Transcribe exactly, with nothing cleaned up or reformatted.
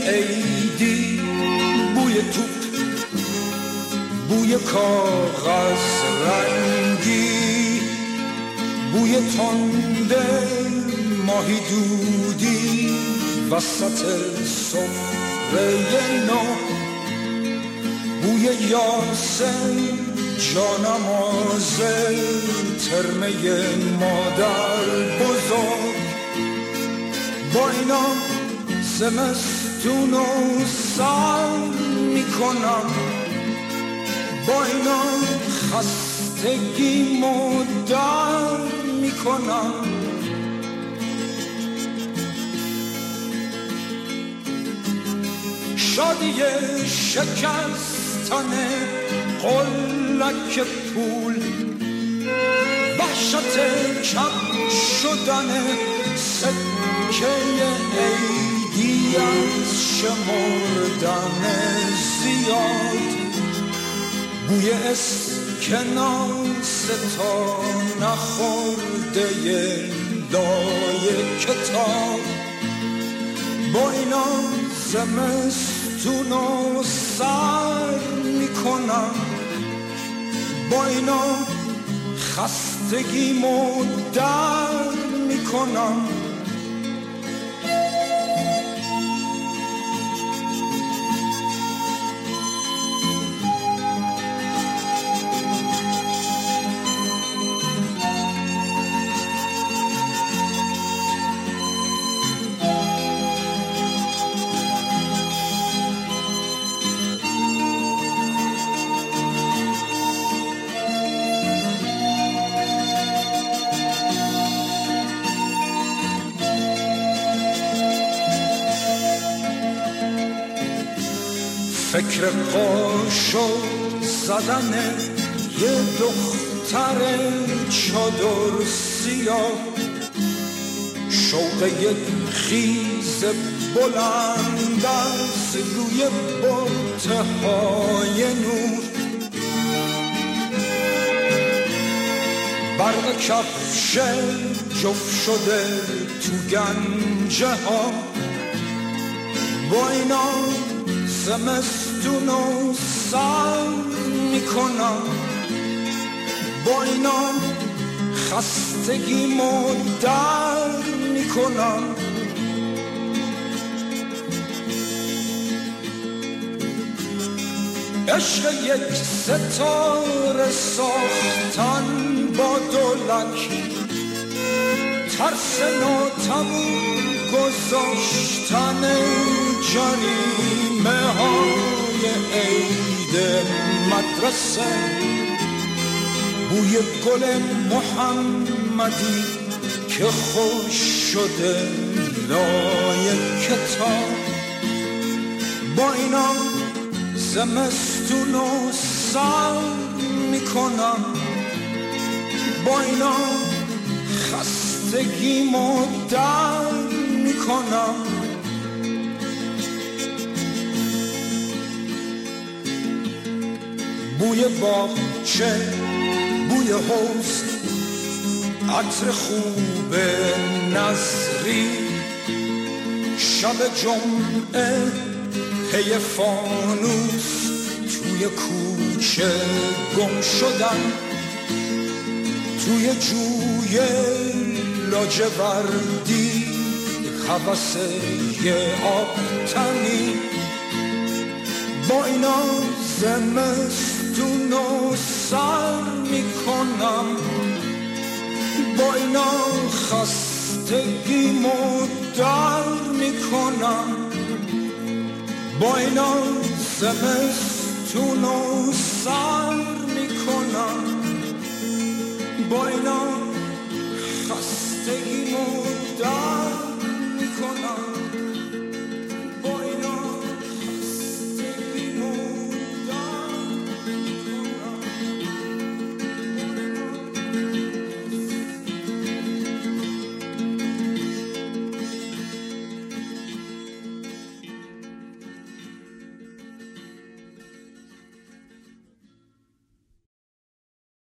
عیدی، بوی توپ، بوی کاغذ رنگی، بوی تنده ماهی دودی وسط سفره نو، بوی یاسین جانماز ترمه مادر بزرگ. با اینا زمستون و سر میکنم، با اینا خستگی مدر میکنم. شادی شکستن قلک پول، وحشت کم شدن سکه عیدی از شمردن زیاد، بوی اسکناس تا نخورده لای کتاب. با اینا زمستون و سر میکنم، با اینا خستگی مدر میکنم. فکر قاشو زدن یه دختر چادر سیاه، شوق یک خیز بلند از روی بطه های نور، برق کفش جفت شده تو گنجه ها. با اینا زمستون و سر میکنم، با اینا خستگی مدر میکنم. عشق یک ستاره ساختن با دولک، ترس ناتموم گذاشتن جریمه های عید مدرسه، بوی گل محمدی که خوش شده لای کتاب. با اینا زمستون و سر میکنم، با اینا خستگی مدر میکنم. بوی باغچه، بوی حوض، عطر خوب نظری، شب جمعه پی فانوس توی کوچه گم شدن، توی جوی لاجوردی هوس یه آبتنی. با اینا زمستون و سر میکنم، با اینا خستگی مدر میکنم، با اینا زمستون و سر میکنم، با اینا